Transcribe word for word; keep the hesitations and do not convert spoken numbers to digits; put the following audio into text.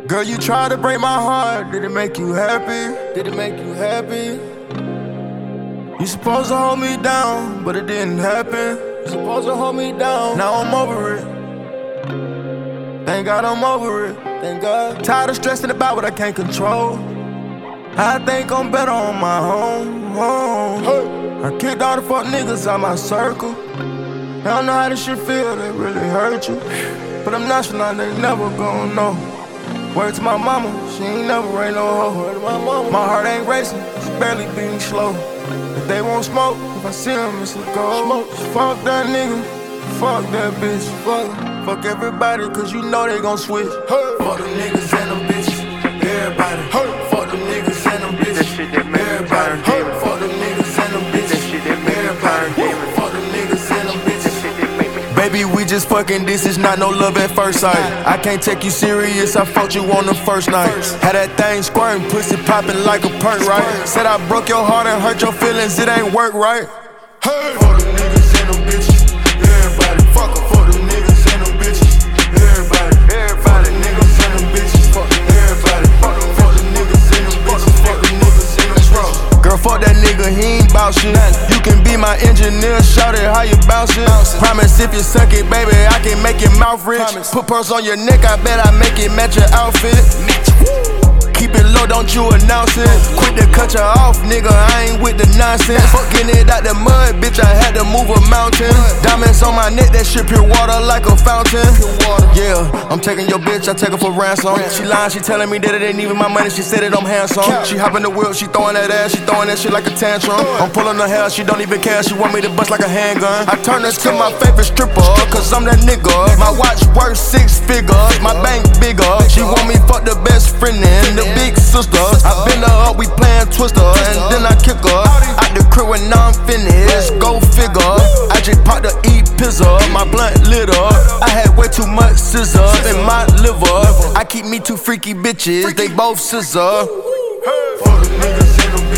Girl, you tried to break my heart. Did it make you happy? Did it make you happy? You supposed to hold me down, but it didn't happen. You supposed to hold me down. Now I'm over it. Thank God I'm over it. Thank God. Tired of stressing about what I can't control. I think I'm better on my own. own. Hey. I kicked all the fuck niggas out my circle. I don't know how this shit feel, they really hurt you. But I'm national, they never gon' know. Word to my mama, she ain't never rain no hoe. Word to my mama, my heart ain't racing, it's barely beating slow. If they won't smoke, if I see them, it's a go. Smoke. Fuck that nigga, fuck that bitch. Fuck, fuck everybody, cause you know they gon' switch. Hey. Fuck them niggas and them bitches, everybody. Hey. Fuck them niggas and them bitches, everybody. Hey. Fuck them niggas and them bitches, everybody. Fuck them niggas and them bitches. Baby, we just fucking, this is not no love at first sight. I can't take you serious, I fucked you on the first night. Had that thing squirting, pussy popping like a perk, right? Said I broke your heart and hurt your feelings, it ain't work, right? Hey! For them niggas and them bitches, everybody. Fuck em. For them niggas and them bitches, everybody. Everybody, niggas and them bitches, fuck everybody. Fuck them, fuck them niggas and them bitches, fuck them niggas and them bro. Girl, fuck that nigga, he ain't bout shit. You can be my engineer, shout it how you bounce it. Promise if you suck it, baby, I can make your mouth rich. Put pearls on your neck, I bet I make it match your outfit. Keep it low, don't you announce it. Quit to cut you off, nigga, I ain't with the nonsense. Fucking it out the mud, bitch, I had to move a mountain. Diamonds on my neck, that shit pure water like a fountain. Yeah, I'm taking your bitch, I take her for ransom. She lying, she telling me that it ain't even my money, she said it I'm handsome. She hopping the wheel, she throwing that ass, she throwing that shit like a tantrum. I'm pulling her hair, she don't even care, she want me to bust like a handgun. I turn her to my favorite stripper, cause I'm that nigga. My watch worth six figures, my bank bigger. She want me fuck the best friend and the big sister. I bend her up, we playin' Twister, and then I kick her out the crib when I'm finished. Go figure. I just popped the E pizza, my blunt lit up. I had way too much scissor in my liver. I keep me two freaky bitches, they both scissor. For the niggas in the